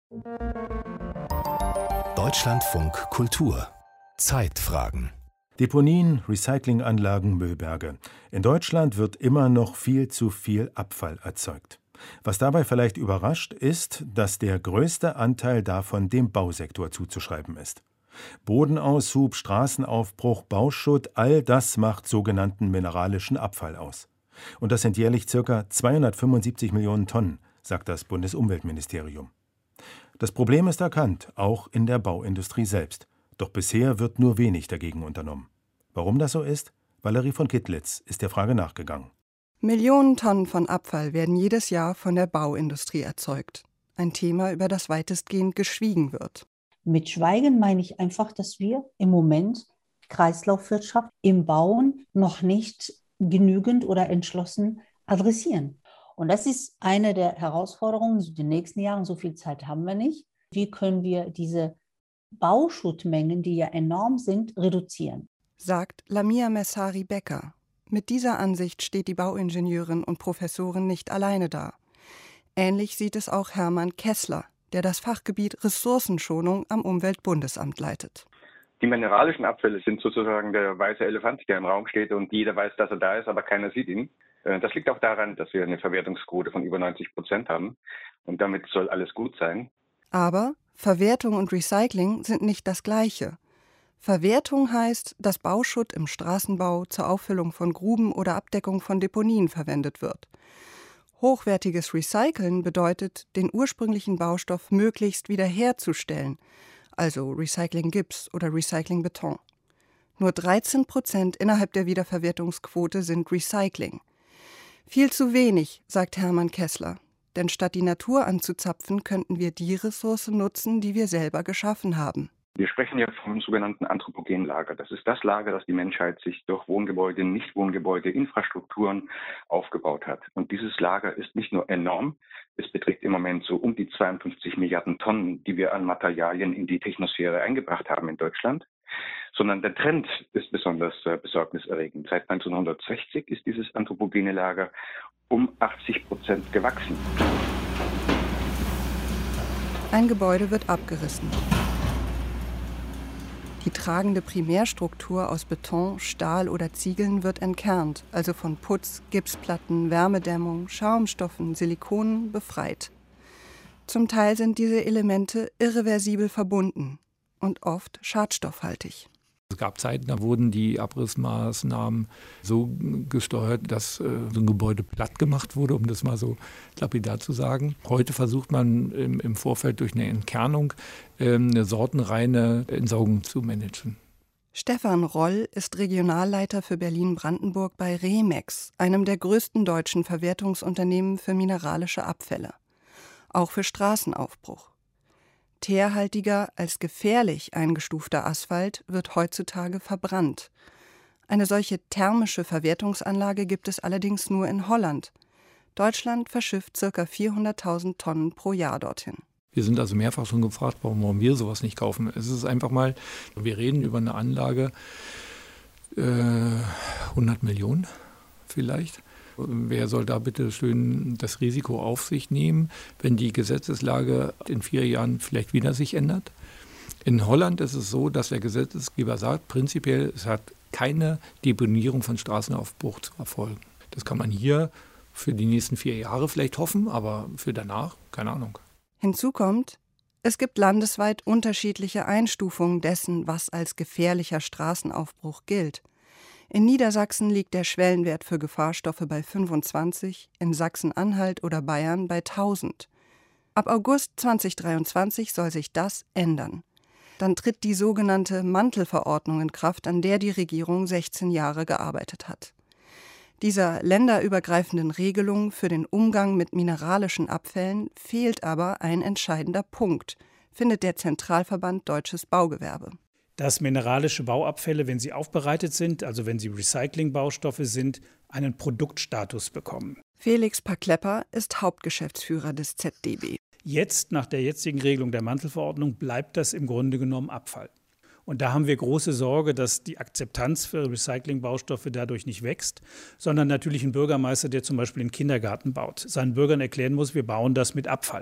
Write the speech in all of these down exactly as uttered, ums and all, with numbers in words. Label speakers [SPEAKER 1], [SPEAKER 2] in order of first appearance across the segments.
[SPEAKER 1] Deutschlandfunk Kultur Zeitfragen.
[SPEAKER 2] Deponien, Recyclinganlagen, Müllberge. In Deutschland wird immer noch viel zu viel Abfall erzeugt. Was dabei vielleicht überrascht, ist, dass der größte Anteil davon dem Bausektor zuzuschreiben ist. Bodenaushub, Straßenaufbruch, Bauschutt, all das macht sogenannten mineralischen Abfall aus. Und das sind jährlich ca. zweihundertfünfundsiebzig Millionen Tonnen, sagt das Bundesumweltministerium. Das Problem ist erkannt, auch in der Bauindustrie selbst. Doch bisher wird nur wenig dagegen unternommen. Warum das so ist? Valerie von Kittlitz ist der Frage nachgegangen.
[SPEAKER 3] Millionen Tonnen von Abfall werden jedes Jahr von der Bauindustrie erzeugt. Ein Thema, über das weitestgehend geschwiegen wird.
[SPEAKER 4] Mit Schweigen meine ich einfach, dass wir im Moment Kreislaufwirtschaft im Bauen noch nicht genügend oder entschlossen adressieren. Und das ist eine der Herausforderungen in den nächsten Jahren. So viel Zeit haben wir nicht. Wie können wir diese Bauschuttmengen, die ja enorm sind, reduzieren?
[SPEAKER 3] Sagt Lamia Messari-Becker. Mit dieser Ansicht steht die Bauingenieurin und Professorin nicht alleine da. Ähnlich sieht es auch Hermann Kessler, der das Fachgebiet Ressourcenschonung am Umweltbundesamt leitet.
[SPEAKER 5] Die mineralischen Abfälle sind sozusagen der weiße Elefant, der im Raum steht und jeder weiß, dass er da ist, aber keiner sieht ihn. Das liegt auch daran, dass wir eine Verwertungsquote von über neunzig Prozent haben und damit soll alles gut sein.
[SPEAKER 3] Aber Verwertung und Recycling sind nicht das Gleiche. Verwertung heißt, dass Bauschutt im Straßenbau zur Auffüllung von Gruben oder Abdeckung von Deponien verwendet wird. Hochwertiges Recyceln bedeutet, den ursprünglichen Baustoff möglichst wiederherzustellen, also Recycling Gips oder Recycling Beton. Nur dreizehn Prozent innerhalb der Wiederverwertungsquote sind Recycling. Viel zu wenig, sagt Hermann Kessler. Denn statt die Natur anzuzapfen, könnten wir die Ressource nutzen, die wir selber geschaffen haben.
[SPEAKER 5] Wir sprechen ja vom sogenannten Anthropogenlager. Das ist das Lager, das die Menschheit sich durch Wohngebäude, Nichtwohngebäude, Infrastrukturen aufgebaut hat. Und dieses Lager ist nicht nur enorm, es beträgt im Moment so um die zweiundfünfzig Milliarden Tonnen, die wir an Materialien in die Technosphäre eingebracht haben in Deutschland, sondern der Trend ist besonders äh, besorgniserregend. Seit neunzehnhundertsechzig ist dieses anthropogene Lager um achtzig Prozent gewachsen.
[SPEAKER 3] Ein Gebäude wird abgerissen. Die tragende Primärstruktur aus Beton, Stahl oder Ziegeln wird entkernt, also von Putz, Gipsplatten, Wärmedämmung, Schaumstoffen, Silikonen befreit. Zum Teil sind diese Elemente irreversibel verbunden und oft schadstoffhaltig.
[SPEAKER 6] Es gab Zeiten, da wurden die Abrissmaßnahmen so gesteuert, dass äh, so ein Gebäude platt gemacht wurde, um das mal so lapidar zu sagen. Heute versucht man im, im Vorfeld durch eine Entkernung äh, eine sortenreine Entsorgung zu managen.
[SPEAKER 3] Stefan Roll ist Regionalleiter für Berlin-Brandenburg bei Remex, einem der größten deutschen Verwertungsunternehmen für mineralische Abfälle. Auch für Straßenaufbruch. Teerhaltiger, als gefährlich eingestufter Asphalt wird heutzutage verbrannt. Eine solche thermische Verwertungsanlage gibt es allerdings nur in Holland. Deutschland verschifft ca. vierhunderttausend Tonnen pro Jahr dorthin.
[SPEAKER 6] Wir sind also mehrfach schon gefragt, warum wollen wir sowas nicht kaufen. Es ist einfach mal, wir reden über eine Anlage, äh, hundert Millionen vielleicht. Wer soll da bitte schön das Risiko auf sich nehmen, wenn die Gesetzeslage in vier Jahren vielleicht wieder sich ändert? In Holland ist es so, dass der Gesetzgeber sagt, prinzipiell, es hat keine Deponierung von Straßenaufbruch zu erfolgen. Das kann man hier für die nächsten vier Jahre vielleicht hoffen, aber für danach, keine Ahnung.
[SPEAKER 3] Hinzu kommt, es gibt landesweit unterschiedliche Einstufungen dessen, was als gefährlicher Straßenaufbruch gilt. In Niedersachsen liegt der Schwellenwert für Gefahrstoffe bei fünfundzwanzig, in Sachsen-Anhalt oder Bayern bei tausend. Ab August zweitausenddreiundzwanzig soll sich das ändern. Dann tritt die sogenannte Mantelverordnung in Kraft, an der die Regierung sechzehn Jahre gearbeitet hat. Dieser länderübergreifenden Regelung für den Umgang mit mineralischen Abfällen fehlt aber ein entscheidender Punkt, findet der Zentralverband Deutsches Baugewerbe.
[SPEAKER 7] Dass mineralische Bauabfälle, wenn sie aufbereitet sind, also wenn sie Recyclingbaustoffe sind, einen Produktstatus bekommen.
[SPEAKER 3] Felix Paklepper ist Hauptgeschäftsführer des Z D B.
[SPEAKER 7] Jetzt, nach der jetzigen Regelung der Mantelverordnung, bleibt das im Grunde genommen Abfall. Und da haben wir große Sorge, dass die Akzeptanz für Recyclingbaustoffe dadurch nicht wächst, sondern natürlich ein Bürgermeister, der zum Beispiel einen Kindergarten baut, seinen Bürgern erklären muss, wir bauen das mit Abfall.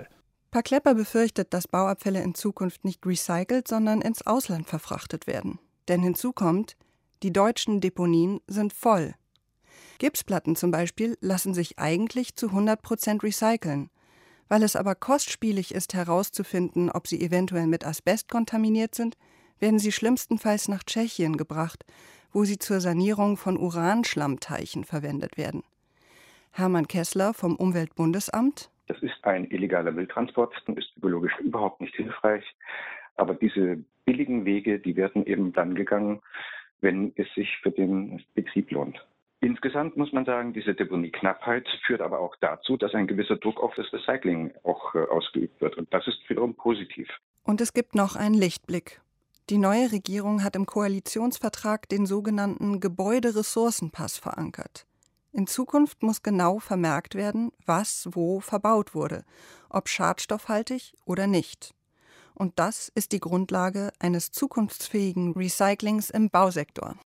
[SPEAKER 3] Paar Klepper befürchtet, dass Bauabfälle in Zukunft nicht recycelt, sondern ins Ausland verfrachtet werden. Denn hinzu kommt, die deutschen Deponien sind voll. Gipsplatten zum Beispiel lassen sich eigentlich zu hundert Prozent recyceln. Weil es aber kostspielig ist, herauszufinden, ob sie eventuell mit Asbest kontaminiert sind, werden sie schlimmstenfalls nach Tschechien gebracht, wo sie zur Sanierung von Uranschlammteichen verwendet werden. Hermann Kessler vom Umweltbundesamt:
[SPEAKER 5] Das ist ein illegaler Mülltransport, ist biologisch überhaupt nicht hilfreich. Aber diese billigen Wege, die werden eben dann gegangen, wenn es sich für den Betrieb lohnt. Insgesamt muss man sagen, diese Deponieknappheit führt aber auch dazu, dass ein gewisser Druck auf das Recycling auch äh, ausgeübt wird. Und das ist wiederum positiv.
[SPEAKER 3] Und es gibt noch einen Lichtblick. Die neue Regierung hat im Koalitionsvertrag den sogenannten Gebäuderessourcenpass verankert. In Zukunft muss genau vermerkt werden, was wo verbaut wurde, ob schadstoffhaltig oder nicht. Und das ist die Grundlage eines zukunftsfähigen Recyclings im Bausektor.